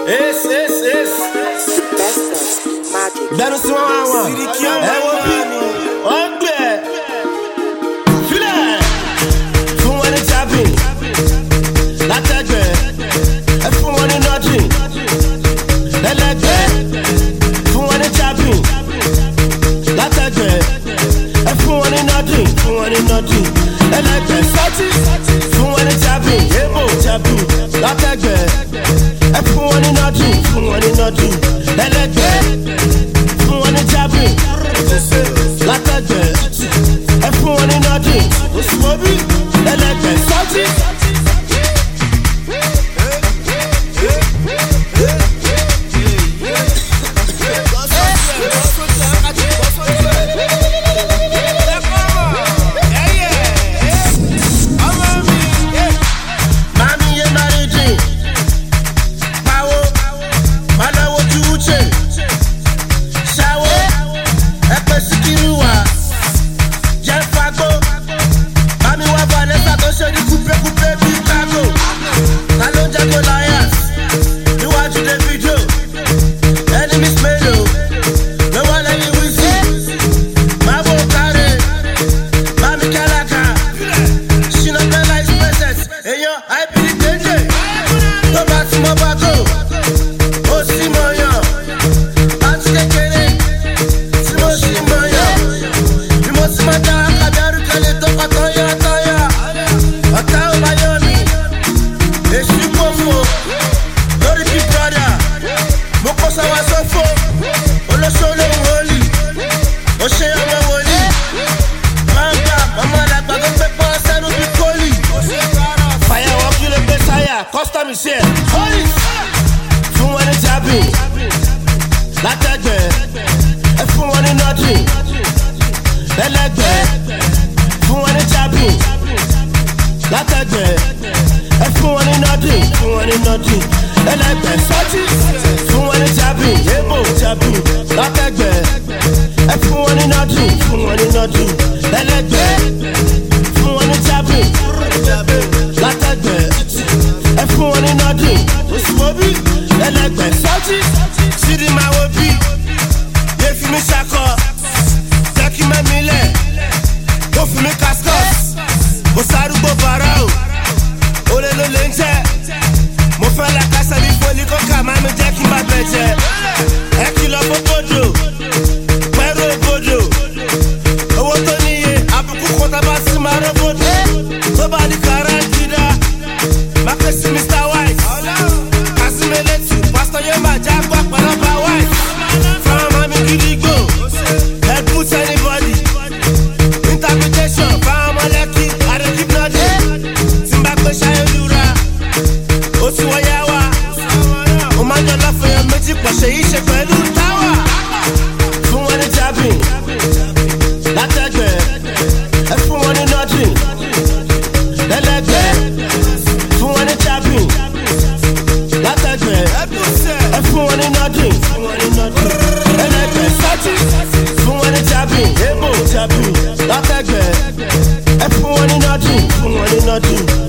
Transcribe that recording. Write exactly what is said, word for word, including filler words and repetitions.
Esse, esse, esse. Dando sim uma uma. É o Pino. Olha. Filé. Fun one in tapping. La tagbe. É fun one in nothing. Elegbe. Fun one in tapping. La tagbe. É fun one in nothing. Fun one in nothing. Elegbe. Sati. Fun one in tapping. Ebo tapping. La tagbe. É fun one in nothing. Fun one in nothing. Elegbe. Fun one in tapping. La tagbe. É fun one in nothing. Osmobi. Elegbe. Sati. Costa me share. Fun one in tapping. La tagbe. É fun one in nothing. Elegbe. Fun one in tapping. La tagbe. É fun one in nothing. Fun one in nothing. Elegbe. Sati. Fun one in tapping. Ebo tapping. La tagbe. É fun one in nothing. Fun one in nothing. Elegbe. Fun one in tapping. La tagbe. É fun one in nothing. Osmobi. Elegbe. Sati. Sidi ma wo bi. Ye fi mi sako. Jẹ́ kí mẹ́mi lẹ̀. Ó fi mi cascos. Mo sárúgbó bàrà o. Olè ló lè ń jẹ́. Mo fẹ́ la kásá bí foli kọ́kà máa mi jẹ́ kí n bá bẹ̀ jẹ́. Ẹ kìlọ̀ fún gbòdò. Pẹ̀rù ògbòdò. Owó tó níye. Àbùkù kọ́tà bá sí máa rọ́gbòdò. Tó bá di kàrá jìdá. Má fẹ́ sí mister White. Kásímẹ́lẹ́tì. Pásítọ̀ yóò máa já gbọ́ pẹ̀lọ́pà White. Fáwọn mami gidi gbò. Head put anybody. Interpretation. Fáwọn mọ́lẹ́kì. I dey keep nothing. Tí n bá pé ṣayé lura. Ó ti wọ́n yá wa. Mo máa ń jọ lọ́fẹ̀ẹ́ méjì pọ̀ ṣe yí ṣe pẹ̀lú táwà. Fun one in tapping. La tagbe. É fun one in nothing. Elegbe. Fun one in tapping. La tagbe. É fun one in nothing. Fun one in nothing. Elegbe. Sati. Fun one in tapping. Ebo tapping. La tagbe. É fun one in nothing. Fun one in nothing.